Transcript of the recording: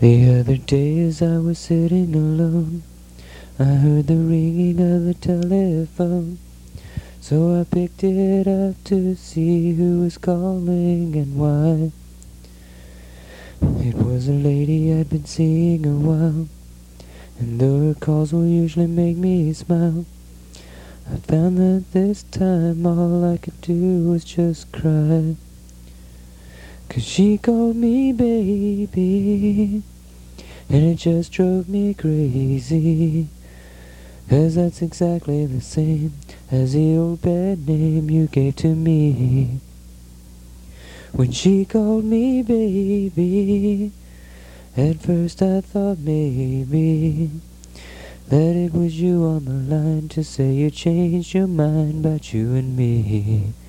The other day as I was sitting alone, I heard the ringing of the telephone. So I picked it up to see who was calling and why. It was a lady I'd been seeing a while, and though her calls will usually make me smile, I found that this time all I could do was just cry. 'Cause she called me baby, and it just drove me crazy. 'Cause that's exactly the same as the old bad name you gave to me. When she called me baby, at first I thought maybe that it was you on the line to say you changed your mind about you and me.